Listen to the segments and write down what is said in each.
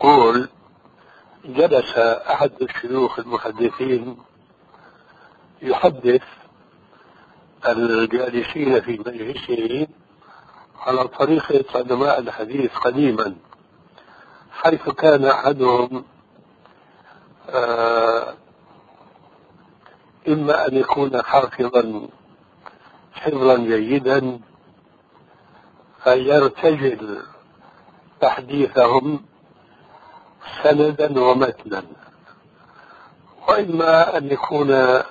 يقول: جلس أحد الشيوخ المحدثين يحدث الجالسين في مجلسه على طريقة علماء الحديث قديما، حيث كان أحدهم إما أن يكون حفظا جيدا فيرتجل تحديثهم سندا ومتنا، وإما أن يكون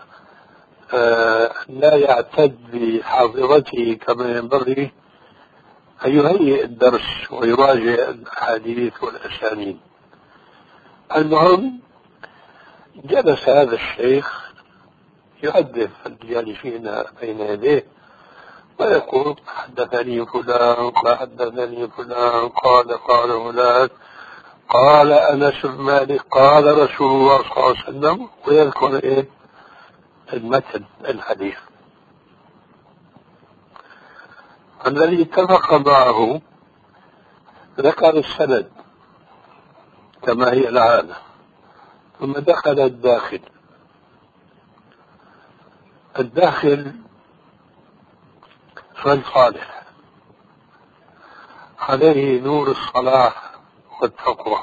لا يعتد بحافظته كما ينبغي، أن يهيئ الدرس ويراجع الأحاديث والأسانيد. المهم، جلس هذا الشيخ يحدث الجالسين بين يديه ويقول: حدثني فلان حدثني فلان قال فلان قال أنس بن مالك قال رسول الله صلى الله عليه وسلم، ويذكر المتن الحديث. الذي اتفق معه ذكر السند كما هي العادة، ثم دخل الداخل رجل صالح عليه نور الصلاح والتقوى،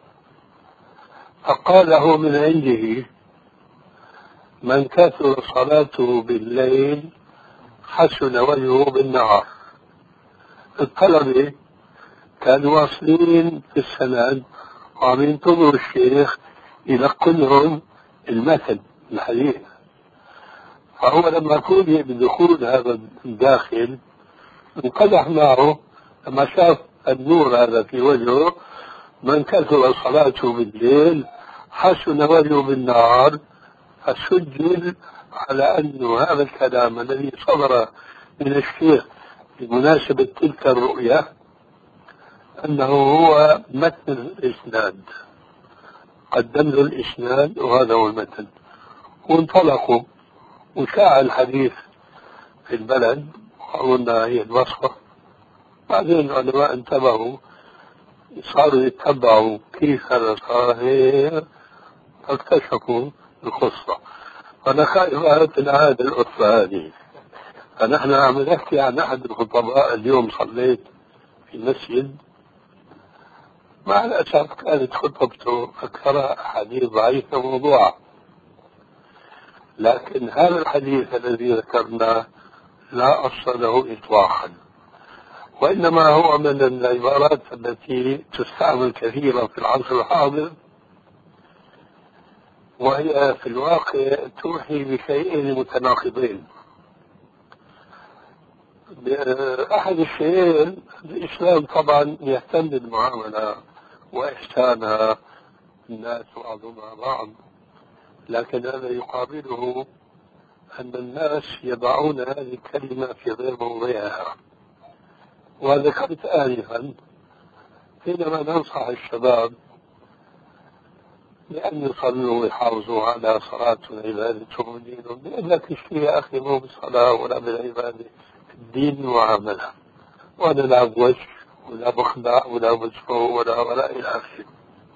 فقال له من عنده: من كثر صلاته بالليل حسن وجهه بالنهار. الطلبة كانوا واصلين في السند وعم ينتظروا الشيخ يلقنهم المثل الحديث، فهو لما فوجئ بدخول هذا الداخل انقدح معه لما شاف النور هذا في وجهه: من كثر صلاته بالليل حسن وجهه بالنهار. فسجل على أن هذا الكلام الذي صدر من الشيخ بمناسبة تلك الرؤية أنه هو متن الإسناد، قدم له الإسناد وهذا هو المتن. وانطلقوا وشاع الحديث في البلد وقلنا هي الوصفة. بعدين العلماء انتبهوا، صاروا يتبعوا كيف هذا صار، فاكتشفوا القصة. أنا خائف من هذه القصة هذه. فنحن عم نحكي عن أحد الخطباء اليوم صليت في مسجد، مع الأسف كانت خطبته أكثر أحاديث ضعيفة موضوعة، لكن هذا الحديث الذي ذكرناه لا أصل له إطلاقا، وإنما هو من العبارات التي تستعمل كثيرا في العصر الحاضر، وهي في الواقع توحي بشيئين متناقضين. أحد الشيئين الإسلام طبعا يهتم بالمعاملة وإحسانها الناس بعضهم مع بعض، لكن هذا يقابله أن الناس يضعون هذه الكلمة في غير موضعها. وذكرت آنفا حينما ننصح الشباب بأن يصلوا ويحافظوا على صلاتهم وعبادتهم ودينهم، بأن لك الشيء يا أخي مو بالصلاة ولا بالعبادة، الدين معاملة، وأنا لا بوجه ولا بخدع ولا بجفو ولا إلى آخره.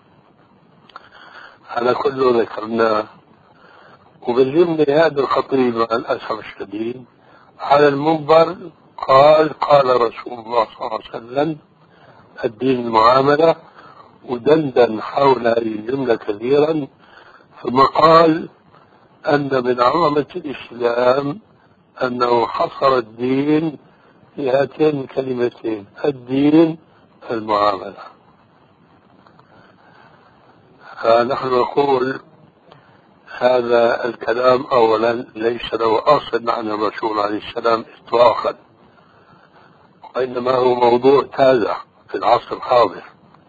هذا كله ذكرناه. وبالجملة هذا الخطيب مع الأسف الشديد على المنبر قال رسول الله صلى الله عليه وسلم الدين المعاملة، ودندن حول هذه الجملة كثيرا، ثم قال أن من عظمة الإسلام أنه حصر الدين في هاتين الكلمتين: الدين المعاملة. فنحن نقول هذا الكلام أولا ليس له أصل عن الرسول عليه السلام إطلاقا، وإنما هو موضوع تازه في العصر الحاضر.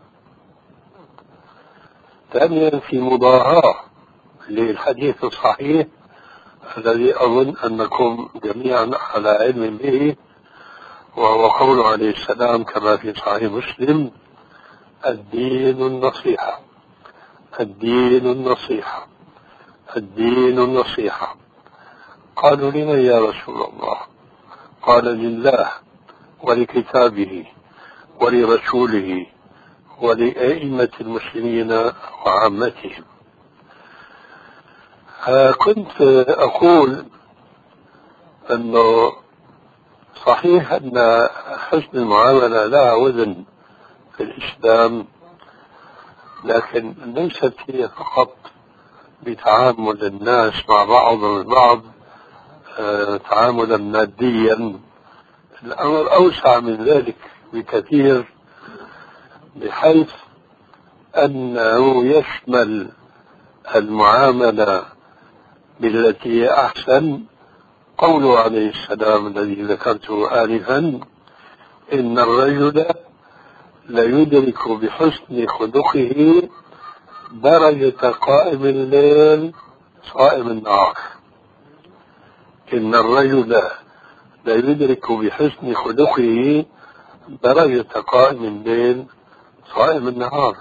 ثانيا، في مضاهاة للحديث الصحيح الذي أظن أنكم جميعا على علم به، وهو قوله عليه السلام كما في صحيح مسلم: الدين النصيحة، الدين النصيحة، الدين النصيحة. قالوا: لمن يا رسول الله؟ قال: لله ولكتابه ولرسوله ولأئمة المسلمين وعامتهم. كنت أقول أنه صحيح أن حسن المعاملة لها وزن في الإسلام، لكن ليست هي فقط بتعامل الناس مع بعضهم البعض تعاملا ماديا. الأمر أوسع من ذلك بكثير، بحيث أنه يشمل المعاملة بالتي هي أحسن. قوله عليه السلام الذي ذكرته آنفا: إن الرجل ليدرك بحسن خلقه درجة قائم الليل صائم النهار. إن الرجل ليدرك بحسن خلقه درجة قائم الليل صائم النهار.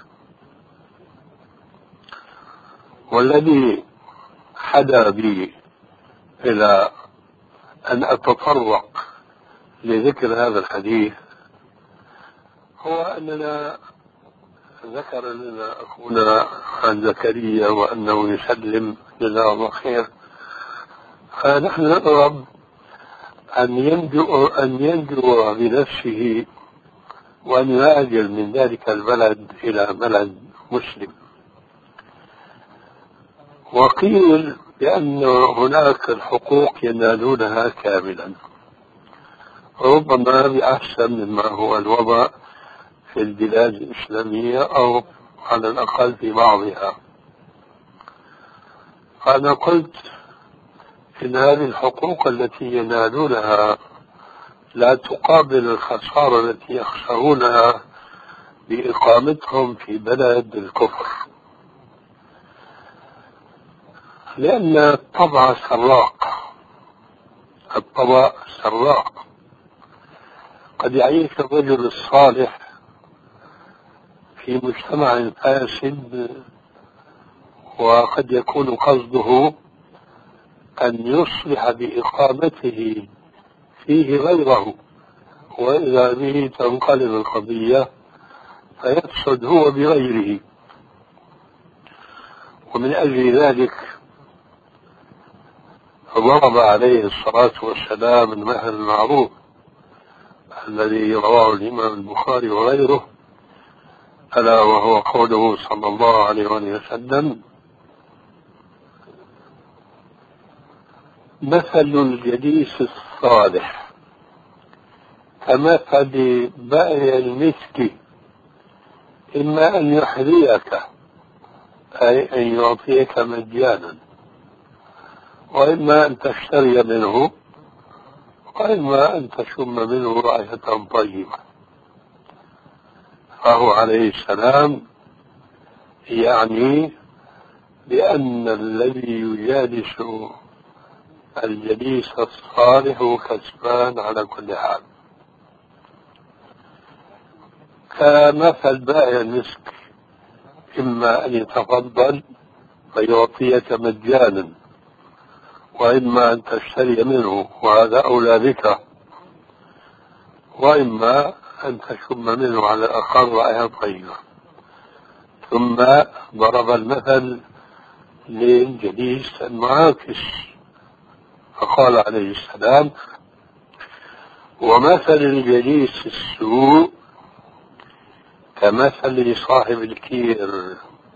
والذي حدا بي إلى أن أتطرق لذكر هذا الحديث هو أننا ذكر لنا أخونا عن زكريا وأنه يسلم جزاه الله خير، فنحن نطلب أن ينجو بنفسه وأن يهاجر من ذلك البلد إلى بلد مسلم. وقيل بأن هناك الحقوق ينالونها كاملا، ربما بأحسن مما هو الوضع في البلاد الإسلامية أو على الأقل في بعضها. أنا قلت إن هذه الحقوق التي ينالونها لا تقابل الخسارة التي يخسرونها بإقامتهم في بلد الكفر، لأن الطبع سراق. قد يعيش الرجل الصالح في مجتمع فاسد، وقد يكون قصده أن يصلح بإقامته فيه غيره، وإذا به تنقلب القضية فيفسد هو بغيره. ومن أجل ذلك ضرب عليه الصلاة والسلام المثل المعروف الذي رواه الإمام البخاري وغيره، ألا وهو قوله صلى الله عليه وسلم: مثل الجليس الصالح كمثل بائع المسك، إما أن يحذيك أي أن يعطيك مجانا، وإما أن تشتري منه، وإما أن تشم منه رائحة طيبة. فهو عليه السلام يعني بأن الذي يجالس الجليس الصالح كسبان على كل حال، كمثل بائع المسك، إما أن يتفضل فيعطيك مجانا، وإما أن تشتري منه وهذا أولى بك، وإما أن تشم منه على الأقل رائحة طيبة. ثم ضرب المثل للجليس المعاكس فقال عليه السلام: ومثل الجليس السوء كمثل صاحب الكير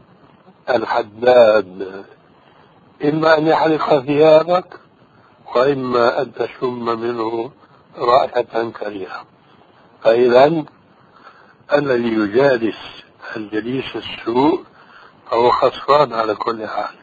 الحداد، إما أن يحرق ثيابك وإما أن تشم منه رائحة كريهة. فإذا الذي يجالس الجليس السوء فهو خسران على كل حال.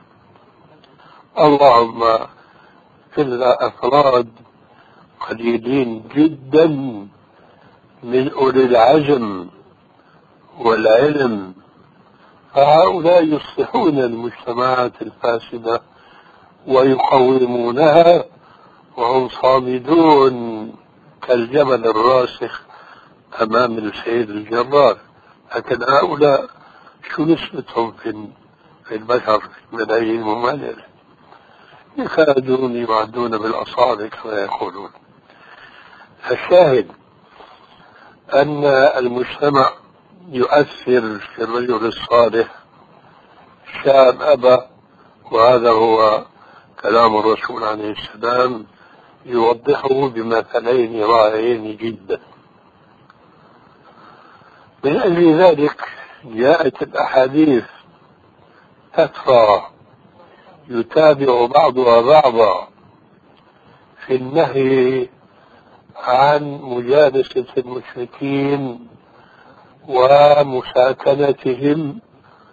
اللهم إلا أفراد قليلين جدا من أولي العزم والعلم، فهؤلاء يصلحون المجتمعات الفاسدة ويقومونها وهم صامدون كالجبل الراسخ أمام السيد الجبار. لكن هؤلاء شو نسبتهم في البشر في الملايين وما يكادون يعدون بالأصابع كما يقولون. الشاهد أن المجتمع يؤثر في الرجل الصالح شاب أبى. وهذا هو كلام الرسول عليه السلام يوضحه بمثلين رائعين جدا. من أجل ذلك جاءت الأحاديث تترى يتابع بعضها بعضا في النهي عن مجالسة المشركين ومساكنتهم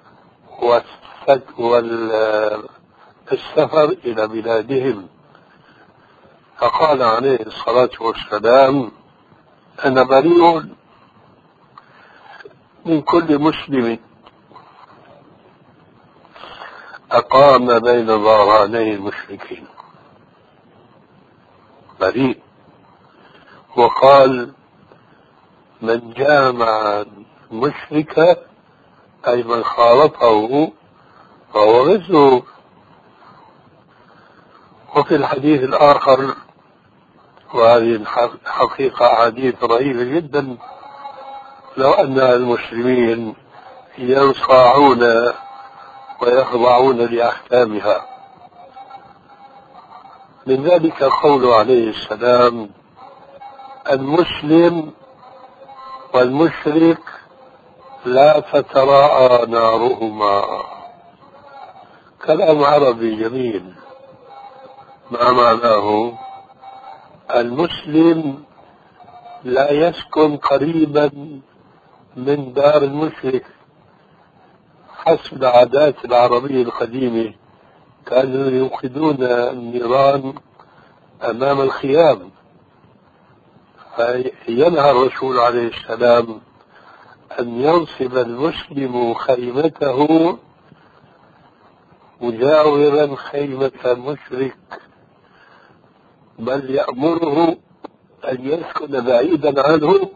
والسفر إلى بلادهم. فقال عليه الصلاة والسلام: أنا بريء من كل مسلم أقام بين ظهراني المشركين. بريء. وقال: من جامع مشركا أي من خالطه فهو غزو. وفي الحديث الآخر، وهذه الحقيقة حديث رهيب جدا، لو أن المسلمين ينصاعون ويخضعون لأحكامها. من ذلك قول عليه السلام: المسلم والمشرك لا تتراءى نارهما. كلام عربي جميل. ما معناه؟ المسلم لا يسكن قريبا من دار المشرك. حسب العادات العربية القديمة كانوا يوقدون النيران أمام الخيام، فينهى الرسول عليه السلام أن ينصب المسلم خيمته مجاورا خيمة المشرك، بل يأمره أن يسكن بعيدا عنه،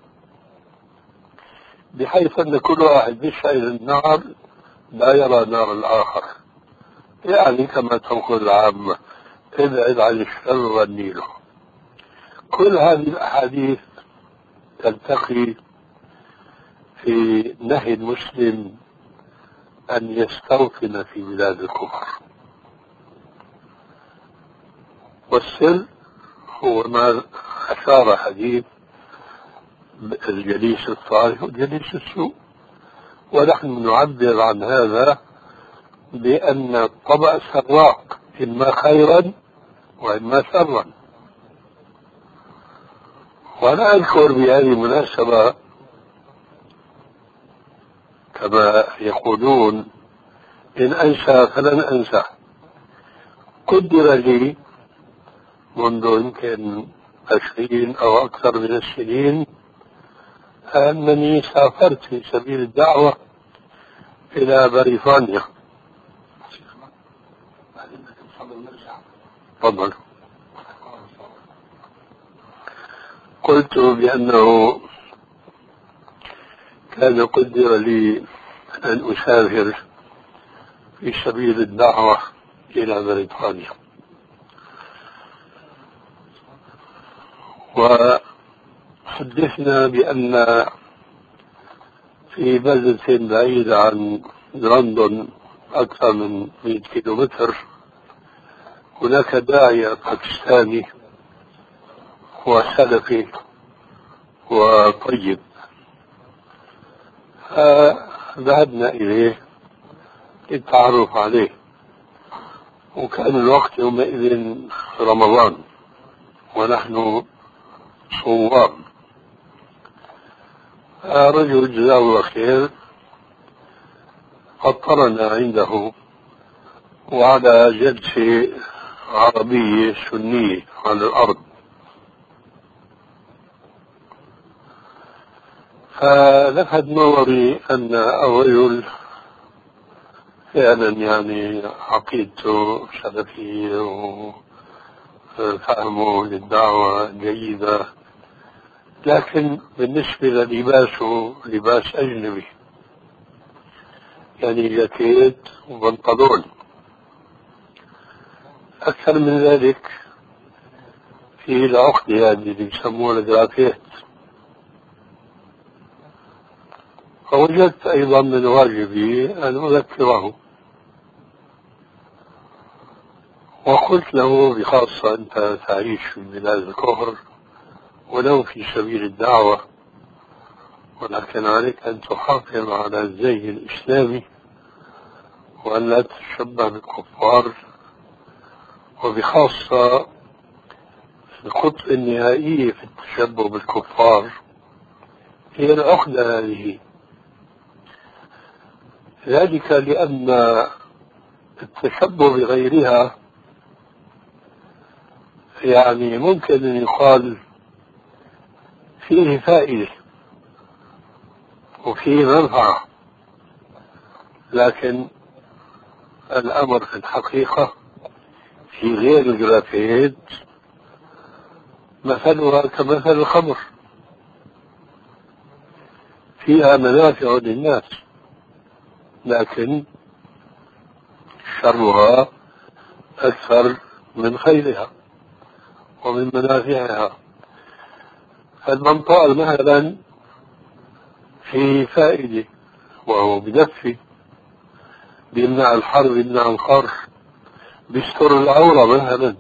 بحيث أن كل واحد يشعل النار لا يرى نار الآخر. يعني كما تقول العامة: ابعد عن الشر والنيل. كل هذه الأحاديث تلتقي في نهي المسلم أن يستوطن في بلاد الكفر. والسر هو ما أشار حديث الجليس الصالح والجليس السوء، ونحن نعبر عن هذا بأن الطبع سراق، إما خيرا وإما شرا. وأنا أذكر بهذه المناسبة كما يقولون: إن أنسى فلن أنسى. قدر لي منذ يمكن 20 أو أكثر من السنين أنني سافرت في سبيل الدعوة إلى بريطانيا. تفضل. قلت بأنه كان قدر لي أن أسافر في سبيل الدعوة إلى بريطانيا، وحدثنا بأن في بلدة بعيدة عن لندن أكثر من 100 كيلومتر هناك داعية باكستاني وسلفي وطيب، فذهبنا إليه للتعرف عليه. وكان الوقت يومئذ رمضان ونحن صوام. رجل جزاه الله خير فطرنا عنده وعلى جلسة عربية سنية على الأرض، فلفت نظري أن الرجل فعلا يعني عقيدته سلفية وفهمه للدعوة جيدة، لكن بالنسبة للباسه لباس أجنبي، يعني جاكيت وبنطلون. أكثر من ذلك في العقدة هذه اللي بيسموها الجرافيت. فوجدت أيضا من واجبي أن أذكره، وقلت له بخاصة أنت تعيش في بلاد الكفر ولو في سبيل الدعوة، ولكن عليك أن تحافظ على الزي الإسلامي وأن لا تتشبه بالكفار، وبخاصة الخطوة النهائية في التشبه بالكفار هي العقدة هذه. ذلك لأن التشبه بغيرها يعني ممكن أن يقال فيه فائدة وفيه منفعة، لكن الأمر في الحقيقة في غير الجرافيت مثلها كمثل الخمر، فيها منافع للناس لكن شرها أكثر من خيرها ومن منافعها. فالمنطقة مثلا في فائدة وهو بدفي، بيمنع الحر بيمنع القر، بيستر العورة مثلا.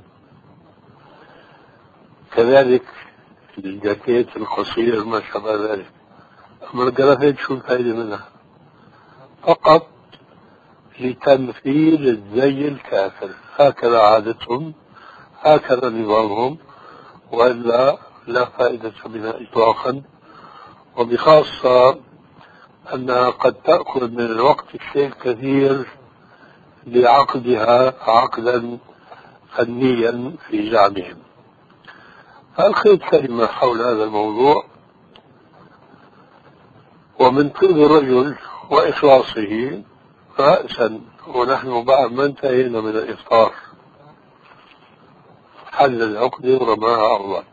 كذلك الجاكيت القصير ما شابه ذلك. أما الجرافيت شو الفائدة منها؟ فقط لتمثيل الزي الكافر، هكذا عادتهم، هكذا نظامهم، وإلا لا فائدة منها إطلاقا. وبخاصة أنها قد تأخذ من الوقت الشيء الكثير لعقدها عقدا فنيا في زعمهم. فألقيت كلمة حول هذا الموضوع، ومن طيب الرجل وإخلاصه رأسا، ونحن بعد ما انتهينا من الإفطار حل العقدة ورماها أرضا.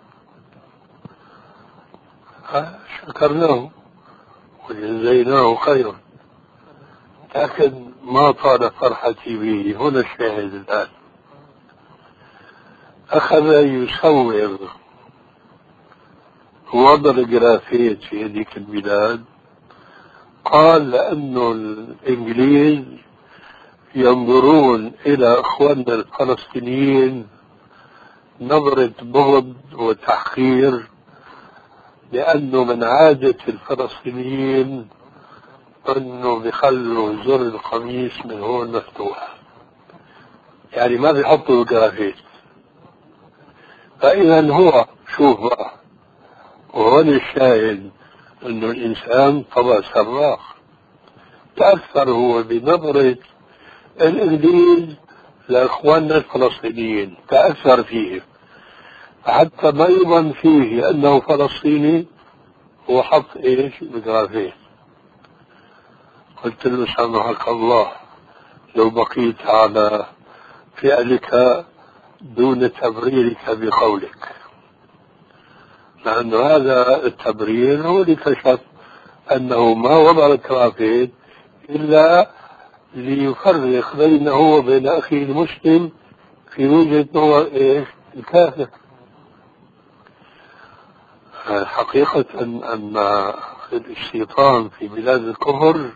شكرناه وجزيناه خيرا، لكن ما طال فرحتي به. هنا الشاهد الآن. أخذ يصور وضع الجرافيت في هذيك البلاد، قال لأنه الإنجليز ينظرون إلى إخواننا الفلسطينيين نظرة بغض وتحقير، لأنه من عادة الفلسطينيين أنه بيخلوا زر القميص من هون مفتوح، يعني ما بيحطوا الجرافيت. فإذا هو شوف بقى، وهون الشاهد أنه الإنسان طبع صراخ، تأثر هو بنظرة الإنجليز لإخواننا الفلسطينيين، تأثر فيه حتى ما يظن فيه أنه فلسطيني، هو حط إيش الجرافيت. قلت له سامحك الله لو بقيت على فعلك دون تبريرك بقولك، لأن هذا التبرير هو اللي كشف أنه ما وضع الجرافيت إلا ليفرق بينه وبين أخيه المسلم في وجهة نظر إيش الكافر. حقيقة أن الشيطان في بلاد الكفر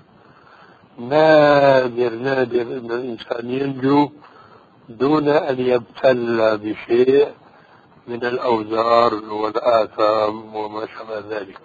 نادر نادر أن الإنسان ينجو دون أن يبتلى بشيء من الأوزار والآثام وما شابه ذلك.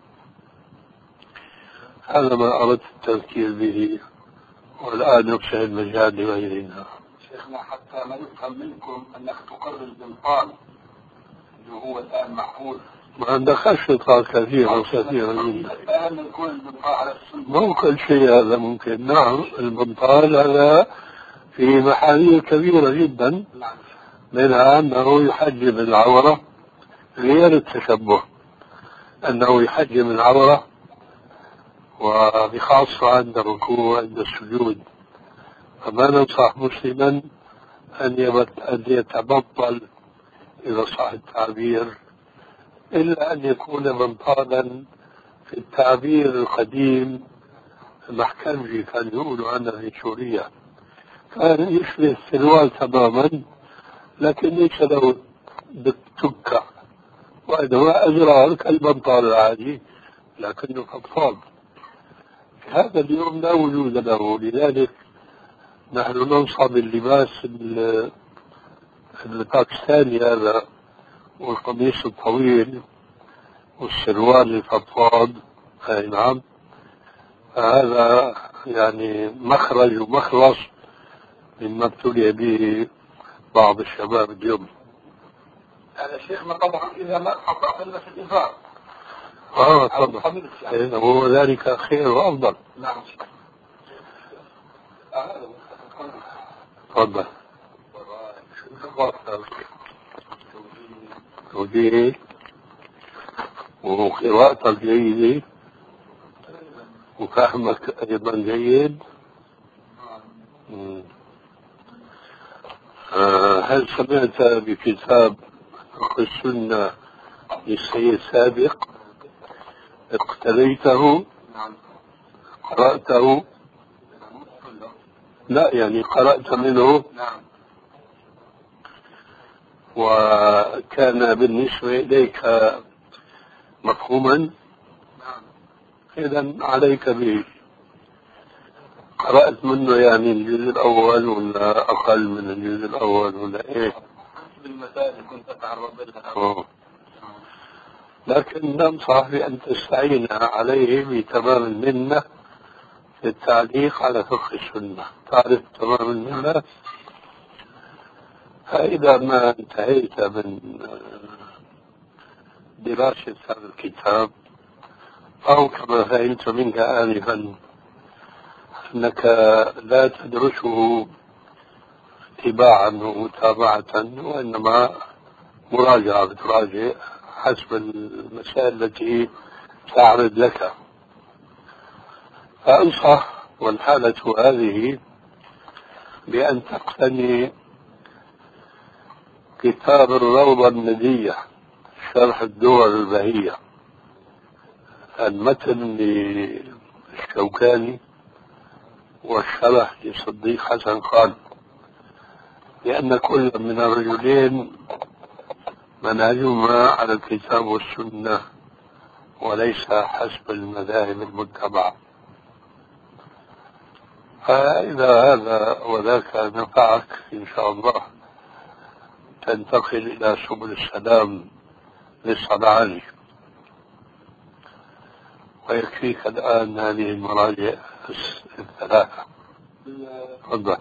هذا ما أردت التذكير به، والآن يفسح المجال لغيرنا. شيخنا حتى ما يفهم منكم أنك تقرر البنطال اللي هو الآن محمول، ما عندك أشرطة كثيرة جدا. الآن يكون البنطال على السنة، مو كل شيء هذا ممكن. نعم البنطال هذا في محاذير كبيرة جدا، منها أنه يحجم العورة غير التشبه، أنه يحجم العورة وبخاصة عند الركوع عند السجود. فما ننصح مسلما أن يتبطل إذا صح التعبير، إلا أن يكون بنطالا في التعبير القديم محكمجي كان يقولوا عنه في سوريا، كان يشبه السروال تماما لكن ليس له بالتكة، وإنما أزرار كالبنطال العادي لكنه فضفاض. هذا اليوم لا وجود له، لذلك نحن ننصب باللباس الباكستاني هذا، والقميص الطويل والسروال الفضفاض. أي نعم، هذا يعني مخرج ومخلص مما ابتلي به بعض الشباب اليوم. هذا شيخنا طبعا إذا ما أخطأ في الإنفاق. طبعا هو ذلك خير وأفضل. نعم. تفضل. توجيه وقراءتك جيدة وفهمك أيضا جيد. هل سمعت بكتاب فقه السنة للسيد سابق؟ اقتريته؟ قرأته؟ لا يعني قرأت منه. نعم. وكان بالنسبة إليك مفهوما؟ نعم. إذن عليك به. قرأت منه يعني الجزء الأول ولا أقل من الجزء الأول ولا إيه؟ بالمسائل كنت أتعرض لها. لكن ننصح بأن تستعين عليه بتمام المنة في التعليق على فقه السنة. تعرف تمام المنة؟ فإذا ما انتهيت من دراسة هذا الكتاب، أو كما فهمت منك آنفا أنك لا تدرسه اتباعا ومتابعة، وإنما مراجعة، بتراجع حسب المسائل التي تعرض لك، فأنصح والحالة هذه بأن تقتني كتاب الروضة الندية شرح الدول البهية، المتن للشوكاني والشرح لصديق حسن خان، لأن كل من الرجلين منهجهما على الكتاب والسنة وليس حسب المذاهب المتبعة. فإذا هذا وذاك نفعك إن شاء الله تنتقل إلى سبل السلام للصنعاني، ويكفيك الآن هذه المراجع الثلاثة. تفضل.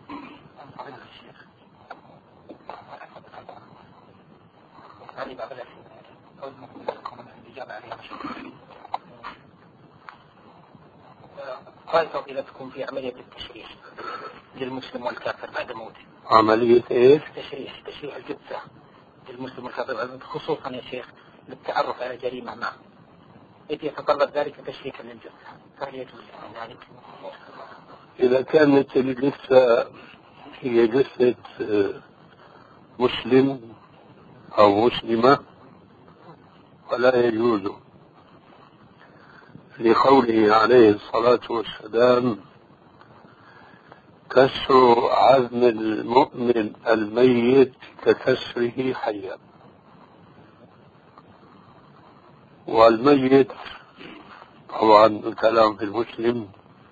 قال فضيلتكم في عملية التشريح للمسلم والكافر بعد موته. عملية ايش؟ تشريح الجثة للمسلم والكافر، خصوصا يا شيخ للتعرف على جريمة معه، إذ يتطلب ذلك تشريكا للجثة، فهل يجوز ذلك؟ إذا كانت الجثة هي جثة مسلم أو مسلمة فلا يجوز، لقوله عليه الصلاة والسلام: كسر عظم المؤمن الميت ككسره حيا. والميت طبعا الكلام في المسلم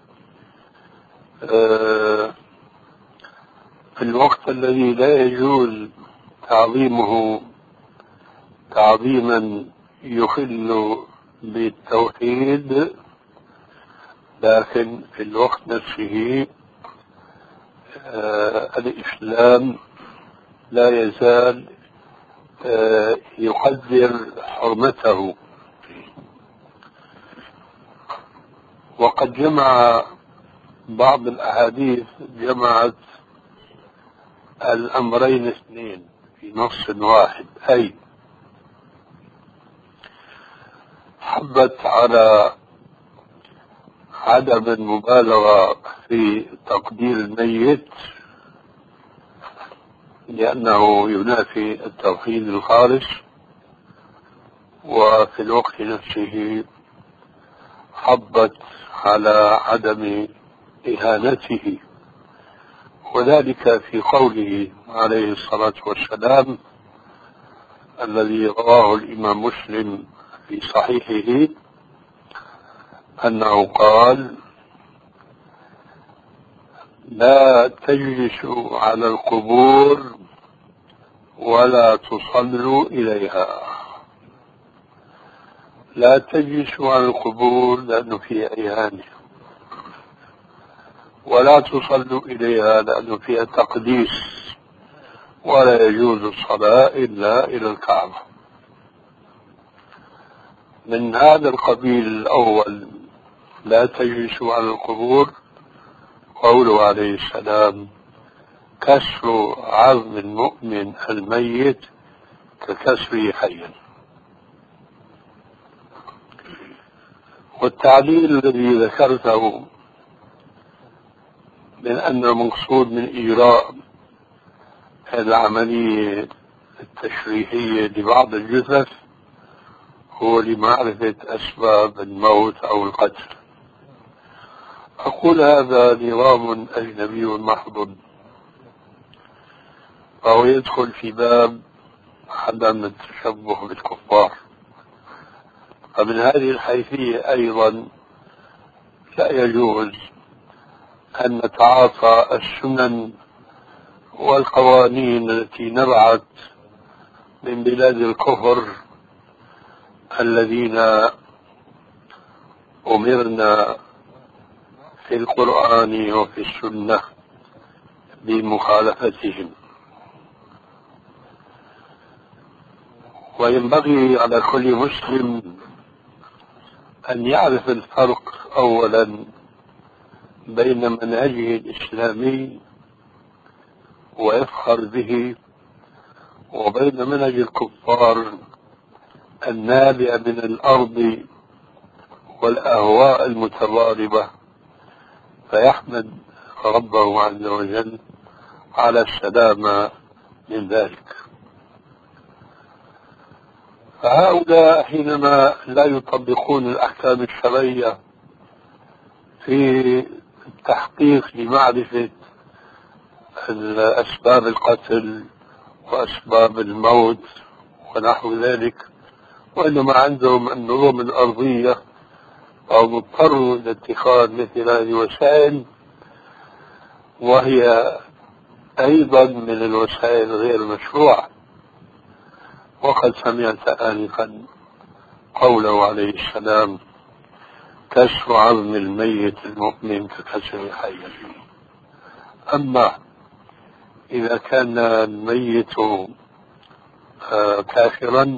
في الوقت الذي لا يجوز تعظيمه تعظيما يخل بالتوحيد، لكن في الوقت نفسه الإسلام لا يزال يقدر حرمته. وقد جمع بعض الأحاديث جمعت الأمرين اثنين في نص واحد، أي حبت على عدم المبالغة في تقدير الميت لأنه ينافي التوحيد الخالص، وفي الوقت نفسه حبت على عدم إهانته، وذلك في قوله عليه الصلاة والسلام الذي رواه الإمام مسلم في صحيحه أنه قال: لا تجلسوا على القبور ولا تصلوا إليها. لا تجلسوا على القبور لأنه فيها إهانة، ولا تصلوا إليها لأنه فيها تقديس، ولا يجوز الصلاة إلا إلى الكعبة. من هذا القبيل الأول لا تجلسوا على القبور قوله عليه السلام: كسر عظم المؤمن الميت ككسره حيا. والتعليل الذي ذكرته من أن المقصود من إجراء العملية التشريحية لبعض الجثث هو لمعرفة أسباب الموت أو القتل. أقول هذا نظام أجنبي محض، فهو يدخل في باب عدم التشبه بالكفار. فمن هذه الحيثية أيضا لا يجوز أن نتعاطى السنن والقوانين التي نبعت من بلاد الكفر الذين أمرنا في القرآن وفي السنة بمخالفتهم. وينبغي على كل مسلم أن يعرف الفرق أولا بين منهجه الإسلامي ويفخر به وبين منهج الكفار النابع من الأرض والأهواء المتضاربة، فيحمد ربه عز وجل على السلامة من ذلك. فهؤلاء حينما لا يطبقون الأحكام الشرعية في التحقيق لمعرفة أسباب القتل وأسباب الموت ونحو ذلك، وإنما عندهم النظم الأرضية أو مضطروا إلى اتخاذ مثل هذه الوسائل، وهي أيضا من الوسائل غير المشروعة. وقد سمعت آنفا قوله عليه السلام: كسر عظم الميت المؤمن ككسر حيا. أما إذا كان الميت كافرا،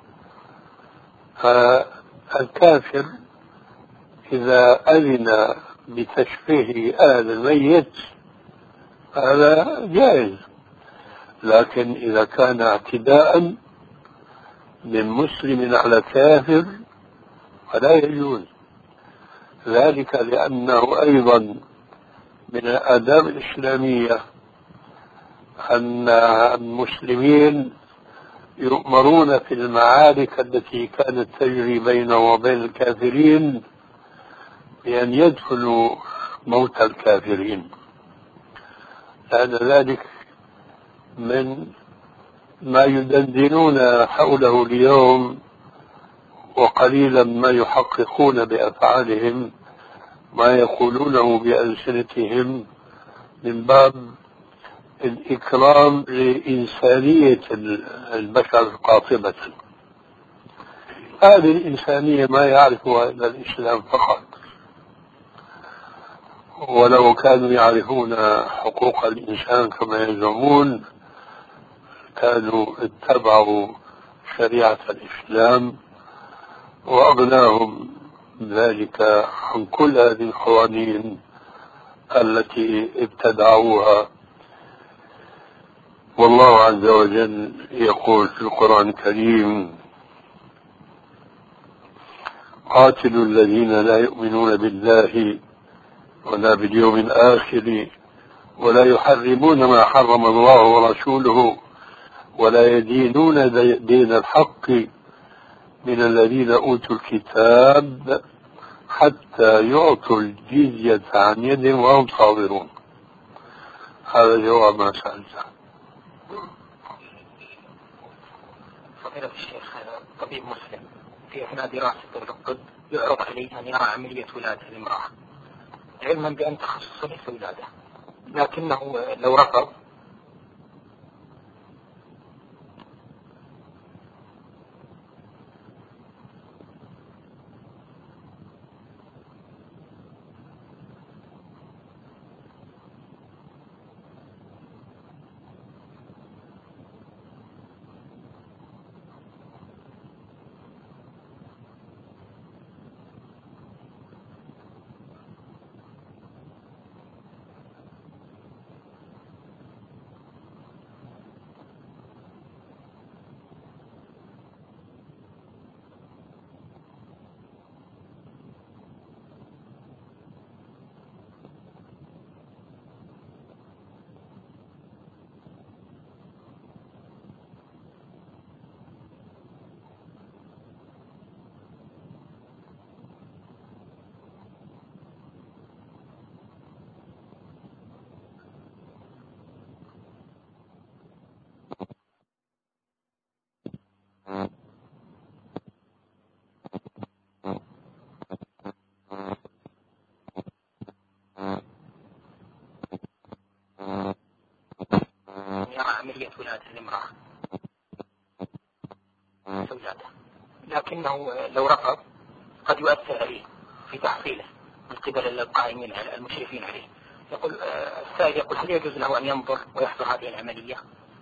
فالكافر إذا أذن بتشفيه أهل الميت هذا جائز، لكن إذا كان اعتداء من مسلم على كافر فلا يجوز ذلك، لأنه أيضا من الآداب الإسلامية أن المسلمين يؤمرون في المعارك التي كانت تجري بينهم وبين الكافرين بأن يدخلوا موت الكافرين، لأن ذلك من ما يدندنون حوله اليوم، وقليلا ما يحققون بأفعالهم ما يقولونه بألسنتهم من باب الإكرام لإنسانية البشر قاطبة. هذه الإنسانية ما يعرفها إلا الإسلام فقط، ولو كانوا يعرفون حقوق الإنسان كما يزعمون كانوا اتبعوا شريعة الإسلام وأغناهم ذلك عن كل هذه القوانين التي ابتدعوها. والله عز وجل يقول في القرآن الكريم: قاتلوا الذين لا يؤمنون بالله ولا باليوم الآخر ولا يحرمون ما حرم الله ورسوله ولا يدينون دين الحق من الذين أوتوا الكتاب حتى يعطوا الجزية عن يد وهم صاغرون. هذا جواب ما سألته. فضيلة الشيخ، طبيب مسلم في أثناء دراسة الطب يعرض عليه أن يرى عملية ولادة الامرأة علما بأن تخصصه ليس ولادة، لكنه لو رفض يرى عملية ولادة الامرأة زوجاته، لكنه لو رفض قد يؤثر عليه في تحصيله من قبل القائمين المشرفين عليه. يقول السائل يقول هل يجوز له أن ينظر ويحضر هذه العملية؟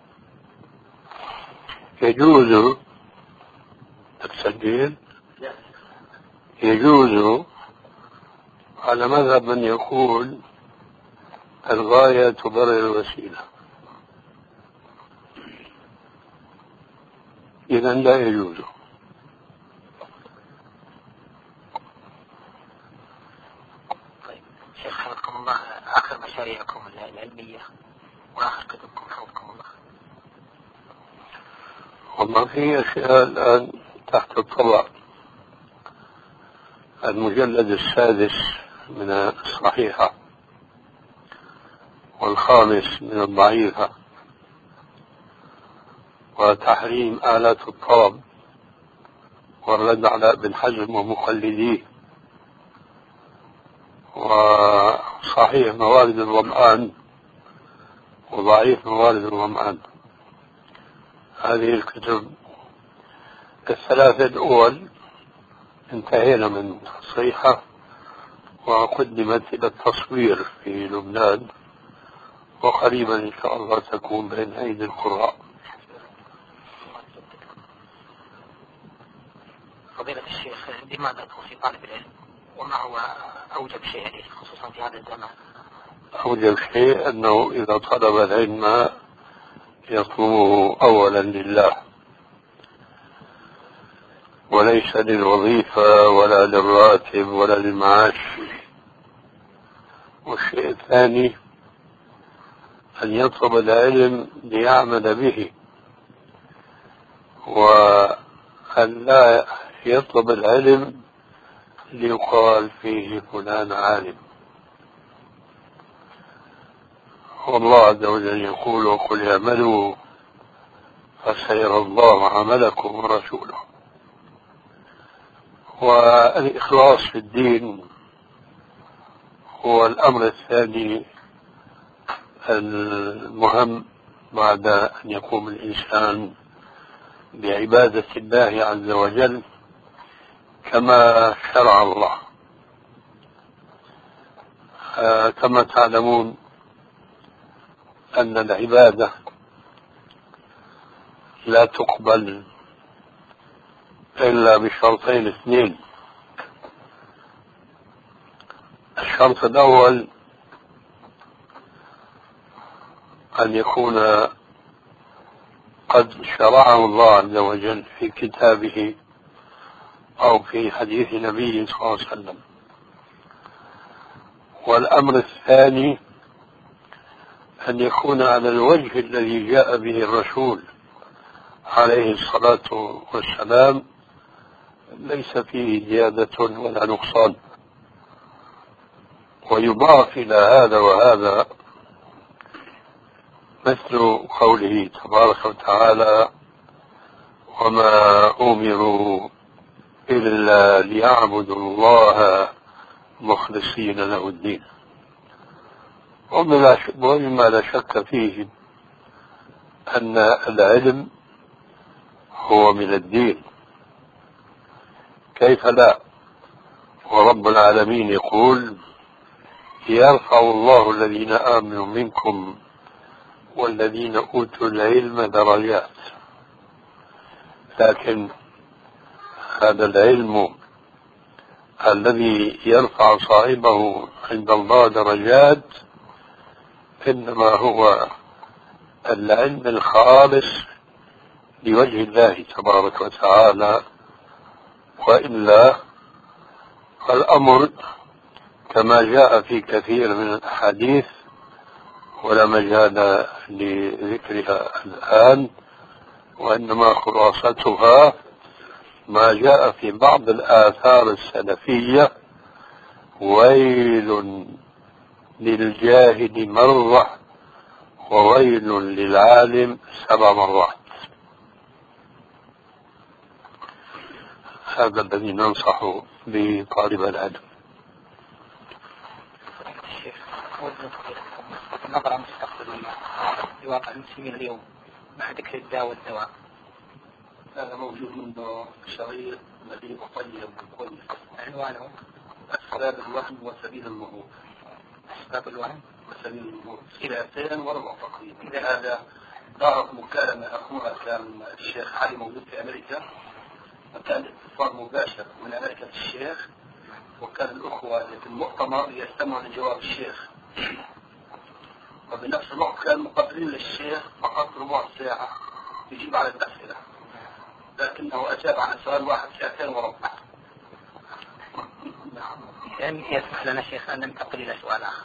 يجوز التسجيل، يجوز على مذهب من يقول الغاية تبرر الوسيلة، إذا لا يجوز. طيب شيخ حفظكم الله، آخر مشاريعكم العلمية وآخر كتبكم حفظكم الله. والله في أشياء الآن تحت الطبع، المجلد السادس من الصحيحة والخامس من الضعيفة، وتحريم آلات الطرب، والرد على ابن حزم ومقلديه، وصحيح موارد الظمآن وضعيف موارد الظمآن. هذه الكتب الثلاثة الأول انتهينا من تصحيحها وقدمت إلى التصوير في لبنان، وقريبا إن شاء الله تكون بين أيدي القراء. فضيلة الشيخ، لماذا توصي طالب العلم وما هو أوجب شيء عليه خصوصا في هذا الزمان؟ أوجب شيء أنه إذا طلب العلم يطلبه أولا لله وليس للوظيفة ولا للراتب ولا للمعاش. والشيء الثاني أن يطلب العلم ليعمل به، وأن لا يطلب العلم ليقال فيه فلان عالم. والله عز وجل يقول وقل اعملوا فسيرى الله عملكم ورسوله. والإخلاص في الدين هو الأمر الثاني المهم بعد أن يقوم الإنسان بعبادة الله عز وجل كما شرع الله. كما تعلمون أن العبادة لا تقبل إلا بشرطين اثنين. الشرط الأول أن يكون قد شرعه الله عز وجل في كتابه أو في حديث نبيه صلى الله عليه وسلم. والأمر الثاني أن يكون على الوجه الذي جاء به الرسول عليه الصلاة والسلام، ليس فيه زيادة ولا نقصان. ويضاف إلى هذا وهذا مثل قوله تبارك وتعالى وما أمروا إلا ليعبدوا الله مخلصين له الدين. ومما لا شك فيه أن العلم هو من الدين، كيف لا؟ ورب العالمين يقول: يرفع الله الذين آمنوا منكم والذين أوتوا العلم درجات. لكن هذا العلم الذي يرفع صاحبه عند الله درجات إنما هو العلم الخالص لوجه الله تبارك وتعالى، وإلا الأمر كما جاء في كثير من الأحاديث ولا مجال لذكرها الآن، وإنما خلاصتها ما جاء في بعض الآثار السلفية: ويل للجاهل مرة وويل للعالم 7 مرات. هذا الذي ننصح به طالب العلم. نظرة مستقبلية لواقع المسلمين اليوم مع ذكر الداء والدواء. هذا موجود منذ شريط الذي أطيب بالكل. عنوانه أسباب الوهم وسبيل المرور. أسباب الوهم وسبيل المرور إلى 204 تقريبا. إذا هذا دارت مكالمة أخوها، كان الشيخ علي موجود في أمريكا، وكان اتصال مباشر من أمريكا الشيخ، وكان الأخوة في المؤتمر يستمعوا لجواب الشيخ، وبنفس الوقت كانوا مقابلين للشيخ فقط ربع ساعة يجيب على الأسئلة، لكنه أجاب عن سؤال واحد في 204. إذن يسمح لنا شيخ أن ننتقل إلى سؤال آخر.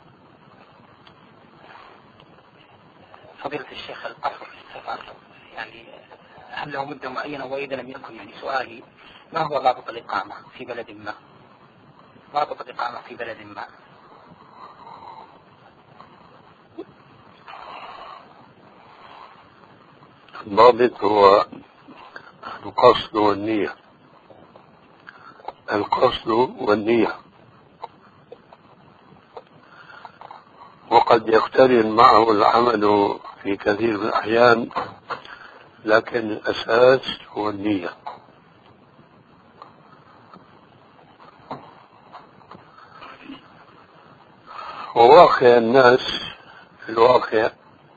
فضيلة الشيخ، القصر في السفر يعني هل له مدة معينة؟ وإذا لم يكن يعني سؤالي: ما هو ضابط الإقامة في بلد ما؟ ضابط الإقامة في بلد ما. الضابط هو القصد والنية. القصد والنية، وقد يقترن معه العمل في كثير من الأحيان، لكن الأساس هو النية. وواقع الناس في الواقع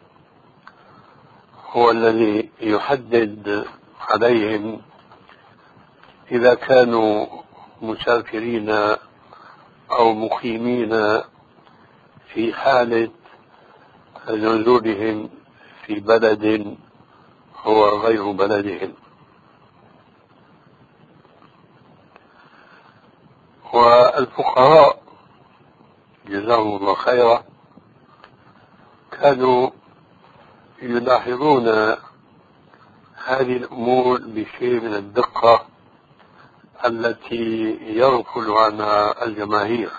هو الذي يحدد عليهم إذا كانوا مسافرين أو مقيمين في حالة نزولهم في بلد هو غير بلدهم. والفقهاء جزاهم الله خيرا كانوا يلاحظون هذه الأمور بشيء من الدقة التي يغفل عنها الجماهير.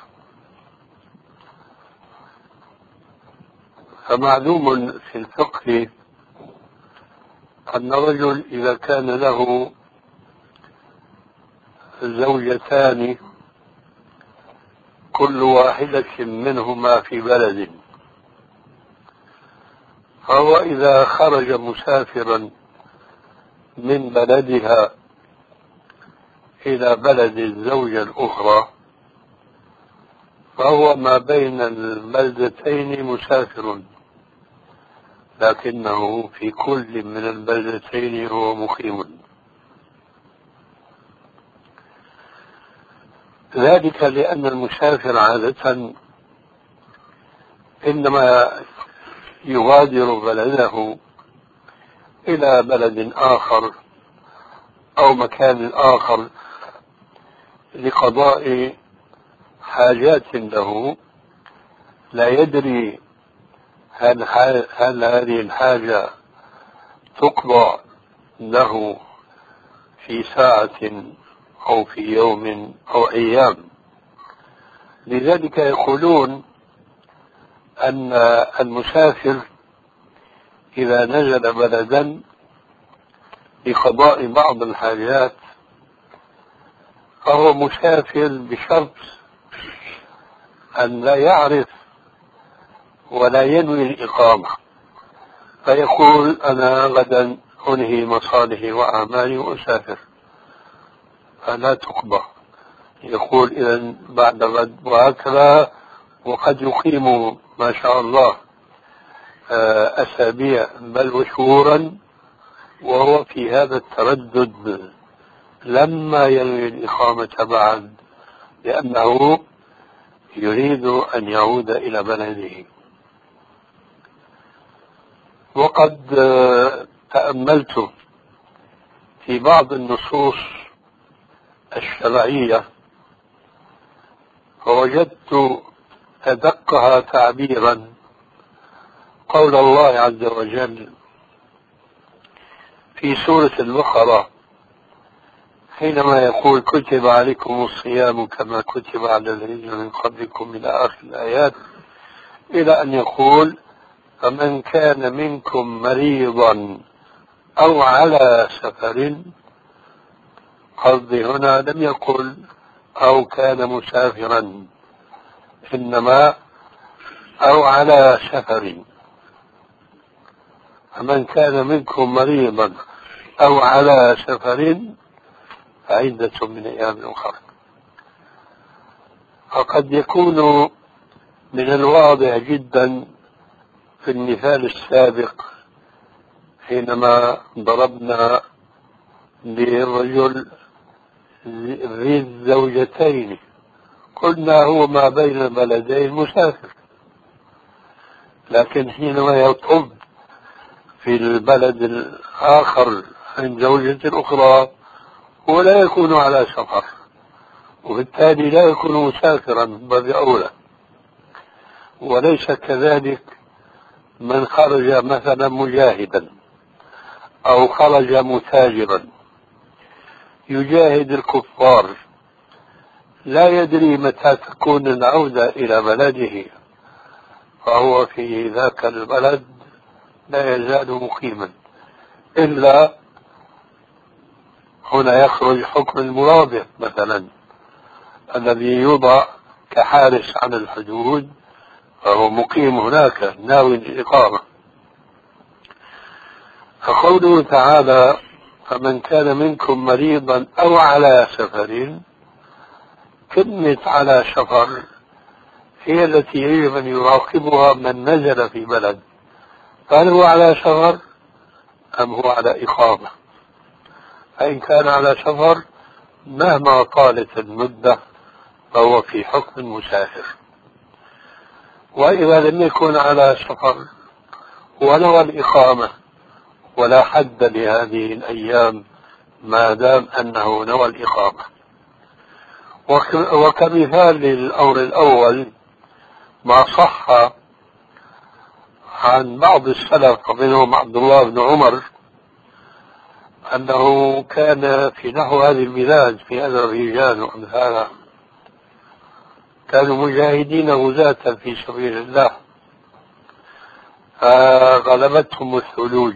فمعلوم في الفقه أن الرجل إذا كان له زوجتان كل واحدة منهما في بلد، فهو إذا خرج مسافرا من بلدها إلى بلد الزوجة الأخرى فهو ما بين البلدتين مسافر، لكنه في كل من البلدتين هو مقيم. ذلك لأن المسافر عادة إنما يغادر بلده إلى بلد آخر أو مكان آخر لقضاء حاجات له، لا يدري هل هذه الحاجة تقضى له في ساعة أو في يوم أو أيام. لذلك يقولون أن المسافر إذا نزل بلدا لقضاء بعض الحاجات فهو مسافر بشرط أن لا يعرف ولا ينوي الإقامة، فيقول أنا غدا أنهي مصالحي وأعمالي وأسافر، فلا تقبل. يقول إذا بعد غد، وهكذا. وقد يقيم ما شاء الله أسابيع بل وشهورا وهو في هذا التردد لما ينوي الإقامة بعد، لأنه يريد أن يعود إلى بلده. وقد تأملت في بعض النصوص الشرعية فوجدت أدقها تعبيرا قول الله عز وجل في سورة البقرة حينما يقول كتب عليكم الصيام كما كتب على الذين من قبلكم إلى آخر الآيات، إلى أن يقول فمن كان منكم مريضا أو على سفر. قصدي هنا لم يقل أو كان مسافرا، إنما أو على سفر. فمن كان منكم مريضا أو على سفر فعدة من أيام أخرى. فقد يكون من الواضح جدا في المثال السابق حينما ضربنا للرجل ذي الزوجتين قلنا هو ما بين البلدين مسافر، لكن حينما يطب في البلد الآخر عند زوجة أخرى هو لا يكون على سفر، وبالتالي لا يكون مسافرا بل أولى. وليس كذلك من خرج مثلا مجاهدا أو خرج متاجرا يجاهد الكفار، لا يدري متى تكون العودة إلى بلده، فهو في ذاك البلد لا يزال مقيما، إلا هنا يخرج حكم المرابط مثلا الذي يوضع كحارس عن الحدود، فهو مقيم هناك ناوي الإقامة. فقوله تعالى فمن كان منكم مريضا أو على سفر، كلمة على سفر هي التي يجب أن يراقبها من نزل في بلد، فهل هو على سفر أم هو على إقامة؟ فإن كان على سفر مهما طالت المدة فهو في حكم المسافر، وإذا لم يكن على سفر ونوى الإقامة ولا حد لهذه الأيام ما دام أنه نوى الإقامة. وكمثال للأمر الأول ما صح عن بعض السلف ومنهم عبد الله بن عمر أنه كان في نحو هذه البلاد في أذربيجان وأمثالها كانوا مجاهدين غزاة في سبيل الله، فغلبتهم الثلوج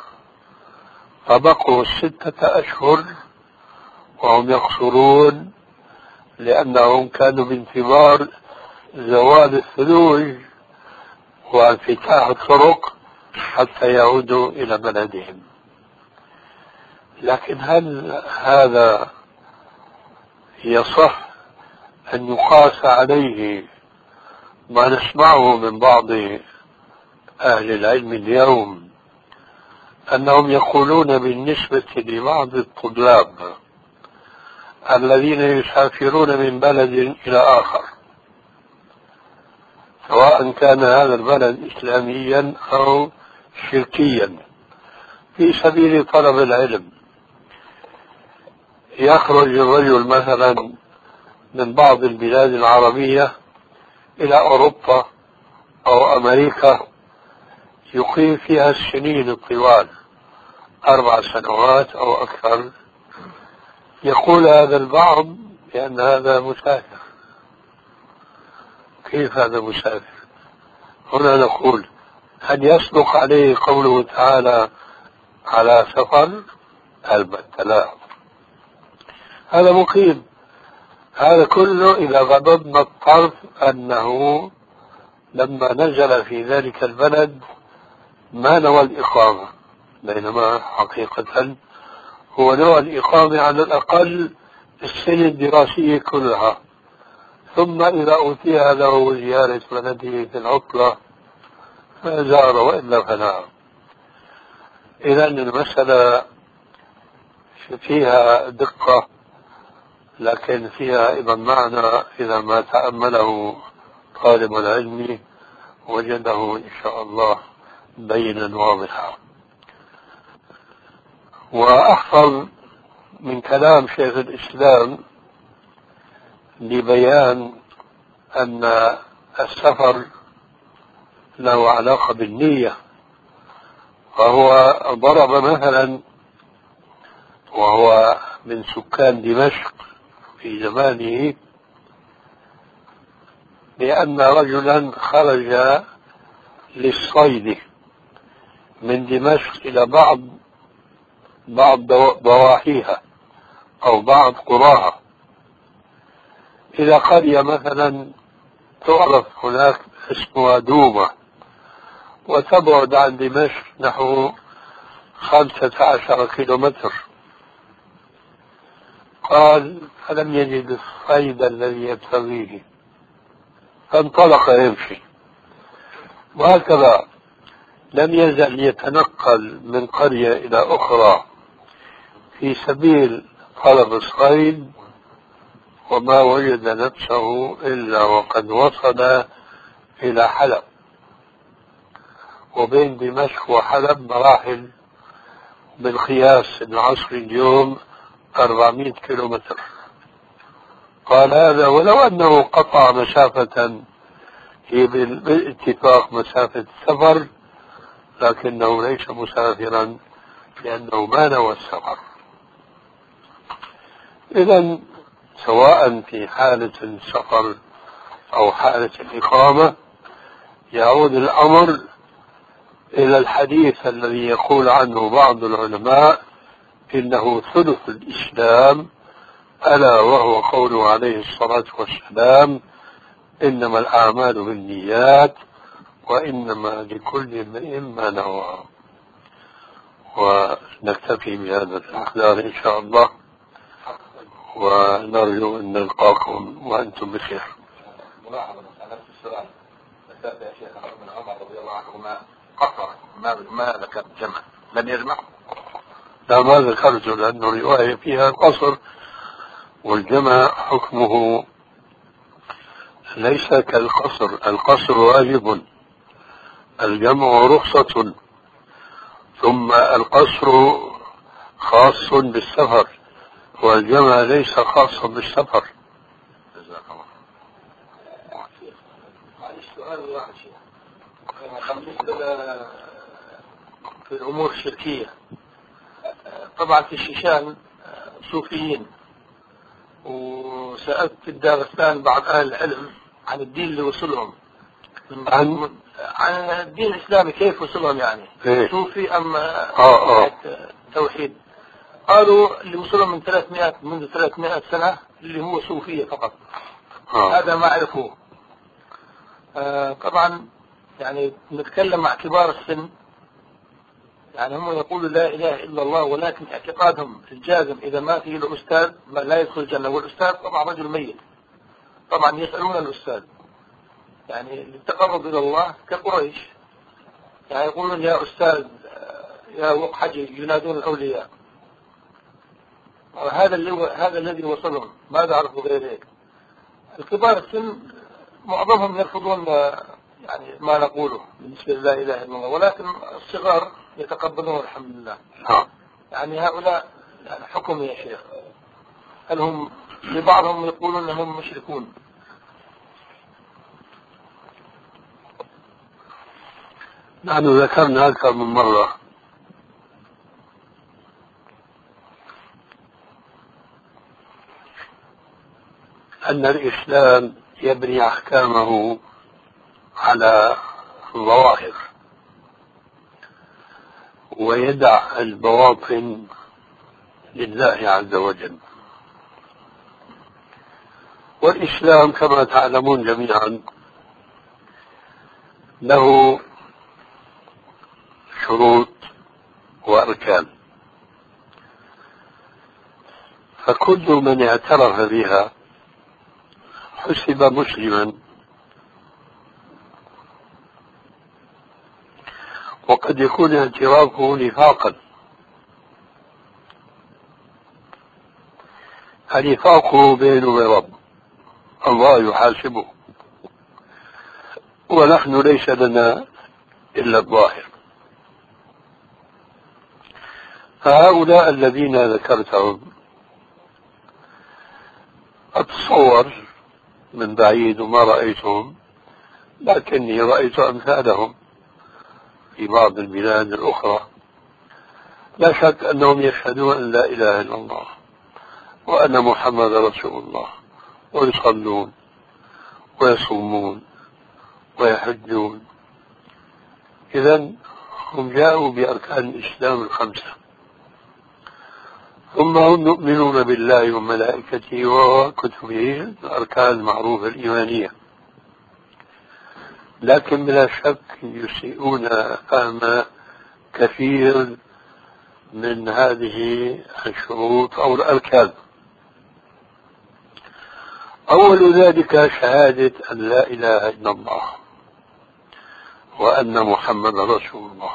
فبقوا 6 أشهر وهم يقصرون، لأنهم كانوا بانتظار زوال الثلوج وانفتاح الطرق حتى يعودوا إلى بلدهم. لكن هل هذا يصح أن يقاس عليه ما نسمعه من بعض أهل العلم اليوم أنهم يقولون بالنسبة لبعض الطلاب الذين يسافرون من بلد إلى آخر، سواء كان هذا البلد إسلاميا أو شركيا، في سبيل طلب العلم، يخرج الرجل مثلا من بعض البلاد العربية إلى أوروبا أو أمريكا يقيم فيها السنين الطوال 4 سنوات أو أكثر، يقول هذا البعض بأن هذا مسافر. كيف هذا مسافر؟ هنا نقول هل يصدق عليه قوله تعالى على سفر؟ البتة لا، هذا مقيم. هذا كله إذا غضبنا الطرف أنه لما نزل في ذلك البلد ما نوى الإقامة، بينما حقيقة هو نوى الإقامة على الأقل السنة الدراسية كلها، ثم إذا أوتي له زيارة بلده في العطلة فزار، وإلا فلا. إذا المسألة فيها دقة، لكن فيها أيضا معنى إذا ما تأمله طالب العلم وجده إن شاء الله بينا واضحا. وأحفظ من كلام شيخ الإسلام لبيان أن السفر له علاقة بالنية، فهو ضرب مثلا وهو من سكان دمشق في زمانه بأن رجلا خرج للصيد من دمشق إلى بعض ضواحيها أو بعض قراها، إلى قرية مثلا تعرف هناك اسمها دومة، وتبعد عن دمشق نحو 15 كيلومتر. قال فلم يجد الصيد الذي يبتغيه فانطلق يمشي، وهكذا لم يزل يتنقل من قرية إلى أخرى في سبيل طلب الصيد، وما وجد نفسه إلا وقد وصل إلى حلب، وبين دمشق وحلب مراحل بالقياس العصري اليوم 400 كيلومتر. قال هذا ولو أنه قطع مسافة هي بالاتفاق مسافة السفر، لكنه ليس مسافرا لأنه ما نوى السفر. إذا سواء في حالة السفر أو حالة الإقامة يعود الأمر إلى الحديث الذي يقول عنه بعض العلماء إنه ثلث الإسلام، ألا وهو قوله عليه الصلاة والسلام إنما الأعمال بالنيات وإنما لكل امرئ ما نوى. ونكتفي بهذا الإحضار إن شاء الله، ونرجو أن نلقاكم وأنتم بخير. ملاحظة على نفس السؤال، ذكرت يا شيخ ابن عمر رضي الله عنهما قصر ما ذكرت جمع، لم يجمع؟ لا ما ذكرته، لأنه الرواية فيها القصر، والجمع حكمه ليس كالقصر. القصر واجب، الجمع رخصة، ثم القصر خاص بالسفر، والجمع ليس خاصا بالسفر. جزاك الله. السؤال واحد شيخ، بالنسبة في الأمور الشركية، طبعا في الشيشان صوفيين، وسألت في الدارستان بعض أهل العلم عن الدين اللي وصلهم، عن الدين الإسلامي كيف وصلهم، يعني صوفي أم توحيد. قالوا اللي وصلهم منذ 300 سنة اللي هو صوفية فقط. هذا ما عرفوه. طبعا يعني نتكلم مع كبار السن، يعني هم يقولوا لا إله إلا الله، ولكن اعتقادهم الجازم إذا ما فيه الأستاذ لا يدخل الجنة، والأستاذ طبعا رجل ميت. طبعا يسألون الأستاذ يعني للتقرب إلى الله كقريش، يعني يقولون يا أستاذ يا وقحجي، ينادون الأولياء. هذا الذي وصلهم، ماذا عرفوا غير هيك؟ الكبار السن معظمهم يرفضون يعني ما نقوله بالنسبة لا إله إلا الله، ولكن الصغار يتقبلون الحمد لله. يعني هؤلاء يعني حكم يا شيخ، هل هم لبعضهم يقولون أنهم مشركون؟ نحن ذكرنا أكثر من مرة أن الإسلام يبني أحكامه على الظواهر ويدع البواطن لله عز وجل. والإسلام كما تعلمون جميعا له شروط وأركان، فكل من اعترف بها حسب مسلما، وقد يكون اعترافه نفاقا. فنفاقه بينه وبين رب الله يحاسبه، ونحن ليس لنا إلا الظاهر. فهؤلاء الذين ذكرتهم أتصور من بعيد وما رأيتهم، لكني رأيت أمثالهم في بعض البلاد الأخرى، لا شك أنهم يشهدون أن لا إله إلا الله وأن محمد رسول الله، ويصلون ويصومون ويحجون. إذن هم جاءوا بأركان الإسلام الخمسة، ثم هم يؤمنون بالله وملائكته وكتبه، الأركان المعروفة الإيمانية، لكن بلا شك يسيئون فهم كثير من هذه الشروط أو الأركان. أول ذلك شهادة أن لا إله إلا الله وأن محمد رسول الله.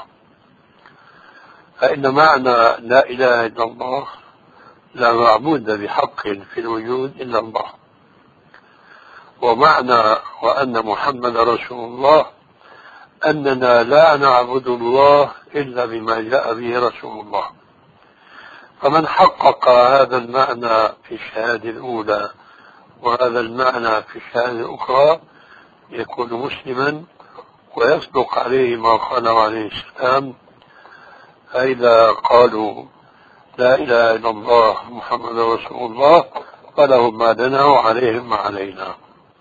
فإن معنى لا إله إلا الله لا معبود بحق في الوجود إلا الله، ومعنى وأن محمد رسول الله أننا لا نعبد الله إلا بما جاء به رسول الله. فمن حقق هذا المعنى في الشهادة الأولى وهذا المعنى في الشهادة الأخرى يكون مسلما، ويصدق عليه ما قاله عليه السلام. فإذا قالوا لا إله إلا الله محمد رسول الله فلهم ما لنا وعليهم ما علينا.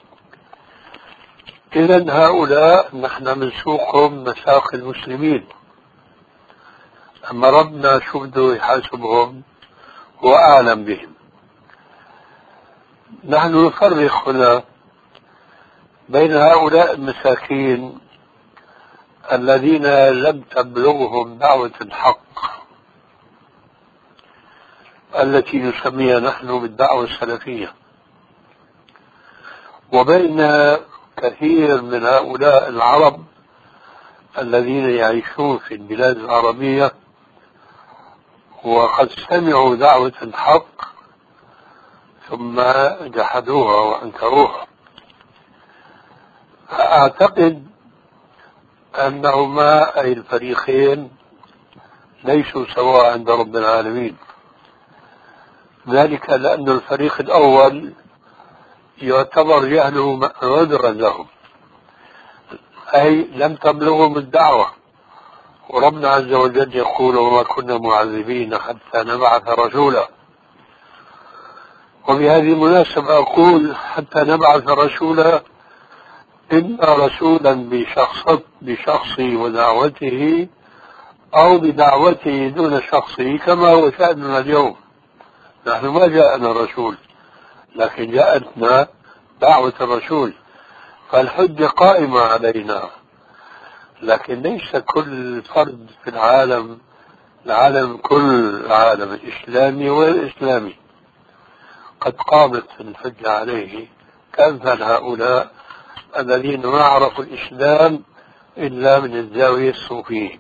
إذن هؤلاء نحن منسوقهم مساق المسلمين، أما ربنا شو بده يحاسبهم هو أعلم بهم. نحن نفرق هنا بين هؤلاء المساكين الذين لم تبلغهم دعوة الحق التي نسميها نحن بالدعوة السلفية، وبين كثير من هؤلاء العرب الذين يعيشون في البلاد العربية وقد سمعوا دعوة الحق ثم جحدوها وأنكروها. أعتقد أنهما أي الفريقين ليسوا سواء عند رب العالمين، ذلك لأن الفريق الأول يعتبر جهله عذرا لهم، أي لم تبلغهم الدعوة، وربنا عز وجل يقول وما كنا معذبين حتى نبعث رسولا. وبهذه المناسبة أقول حتى نبعث رسولا إن رسولا بشخصه ودعوته أو بدعوته دون شخصه، كما هو شأننا اليوم. نحن ما جاءنا رسول، لكن جاءتنا دعوة الرسول، فالحجة قائمة علينا. لكن ليس كل فرد في العالم كل العالم الإسلامي والإسلامي قد قامت الحجة عليه، كأمثال هؤلاء الذين ما عرفوا الإسلام إلا من الزاوية الصوفية.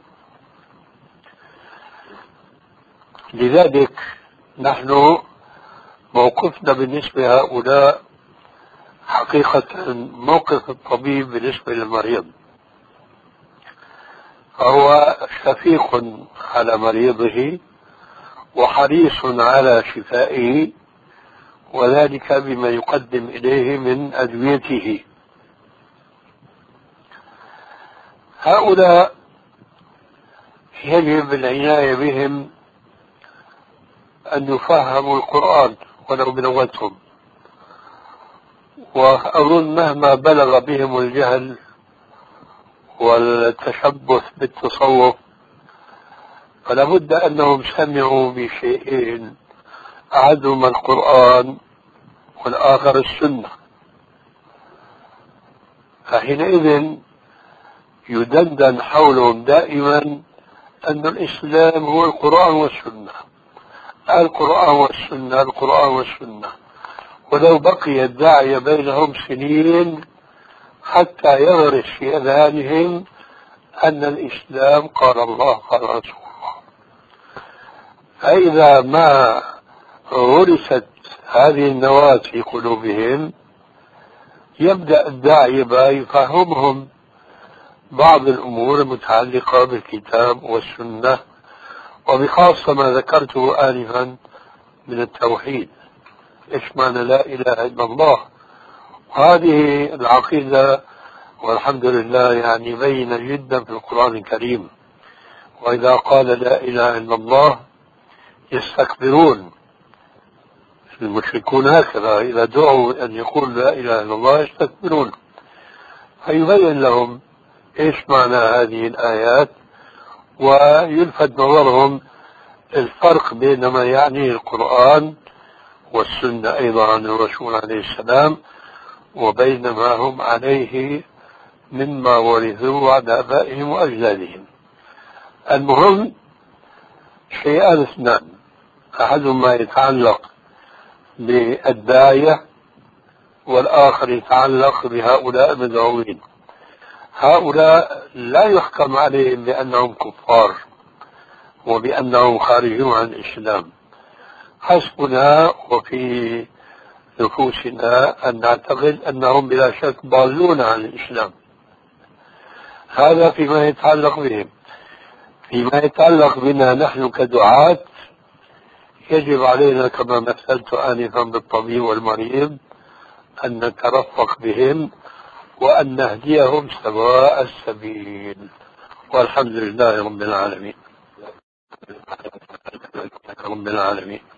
لذلك نحن موقفنا بالنسبة لهؤلاء حقيقة موقف الطبيب بالنسبة للمريض، فهو شفيق على مريضه وحريص على شفائه، وذلك بما يقدم إليه من أدويته. هؤلاء يجب العناية بهم أن يفهموا القرآن ولو بلغتهم، وأظن مهما بلغ بهم الجهل والتشبث بالتصوف فلا بد أنهم سمعوا بشيئين، أحدهما القرآن والآخر السنة. فحينئذ يدندن حولهم دائما أن الإسلام هو القرآن والسنة، القرآن والسنة، القرآن والسنة. ولو بقي الداعية بينهم سنين حتى يغرس في أذهانهم أن الإسلام قال الله قال رسول الله. فإذا ما غرست هذه النواة في قلوبهم يبدأ الداعية يفهمهم بعض الأمور المتعلقة بالكتاب والسنة، وبخاصة ما ذكرته آنفا من التوحيد، إيش معنى لا إله إلا الله. وهذه العقيدة والحمد لله يعني بينة جدا في القرآن الكريم. وإذا قال لا إله إلا الله يستكبرون، المشركون هكذا إذا دعوا أن يقول لا إله إلا الله يستكبرون. فيبين لهم إيش معنى هذه الآيات، ويلفت نظرهم الفرق بين ما يعنيه القرآن والسنة أيضا عن الرسول عليه السلام وبين ما هم عليه مما ورثوه عن آبائهم وأجدادهم. المهم شيئان اثنان، أحدهما يتعلق بالداعية والآخر يتعلق بهؤلاء المدعوين. هؤلاء لا يحكم عليهم بأنهم كفار وبأنهم خارجون عن الإسلام. حسبنا وفي نفوسنا أن نعتقد أنهم بلا شك ضالون عن الإسلام. هذا فيما يتعلق بهم. فيما يتعلق بنا نحن كدعاة يجب علينا كما مثلت آنفا بالطبيب والمريض أن نترفق بهم وأن نهديهم سواء السبيل. والحمد لله رب العالمين.